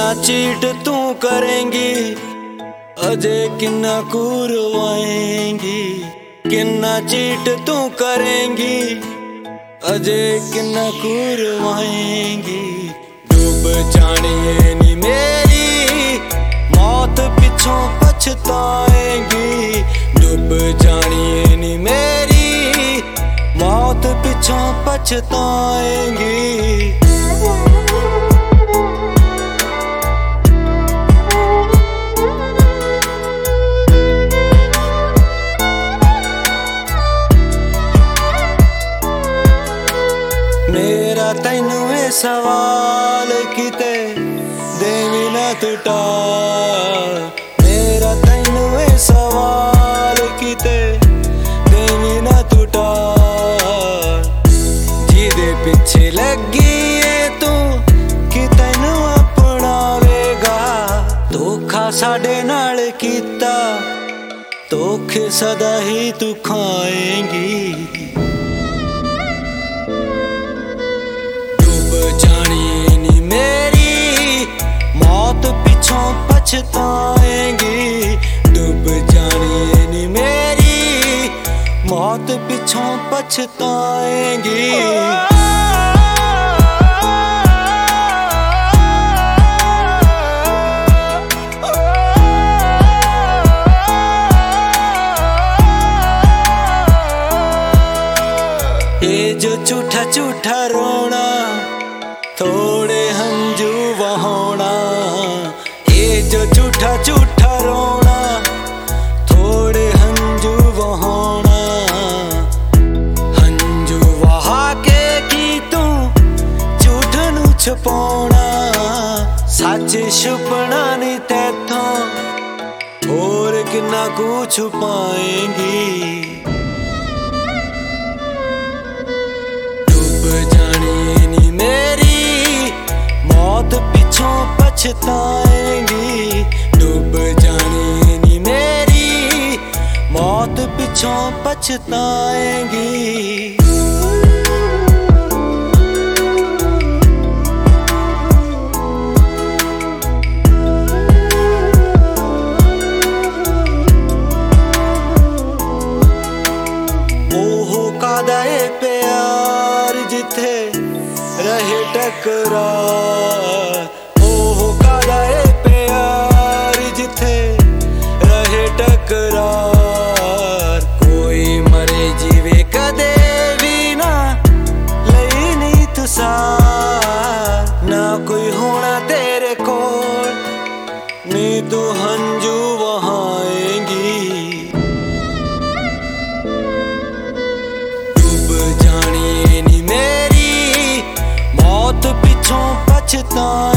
किन्ना चीट तू करेंगी, अजे किन्ना कुरवाएंगी। किन्ना चीट तू करेंगी, अजे किन्ना कुरवाएंगी। डूब जानिए नी मेरी मौत पिछों पछताएंगी। डूब जानिए नी मेरी मौत पिछों पछताएंगी। मेरा तैनू ये सवाल किते देवी ना टूटा। मेरा तैनू ये सवाल किते देवी ना टूटा। जिदे पिछे लगी है तू कि तैनू अपनावेगा। धोखा साडे नाल कीता, धोखे सदा ही तू खाएंगी। जानिए नी मेरी मौत पिछों पछताएंगी। डूब जानिए नी मेरी मौत पिछों पछताएंगी। ये जो झूठा झूठा रोना, थोड़े हंजू बहाना। ये जो झूठा झूठा रोना, थोड़े हंजू बहाना। हंजू वहा के की तू झूठ नू छुपाना। सच छुपना नहीं तैथों, और किन्ना कू छुपाएंगी। डूब जानिए नी मेरी मौत पिछों पछताएंगी। डूब जानिए नी मेरी मौत पिछों पछताएंगी। ओहो कादा ए प्यार जिथे रहे टकरार। ओहो कादा ए प्यार जिथे रहे टकरार। कोई मरे जीवे कदे भी ना लई नी तुसार। ना कोई होना तेरे कोल, नी तू हंजू बहाएंगी। डूब जानिए नी मेरी मौत पिछों पछताएंगी।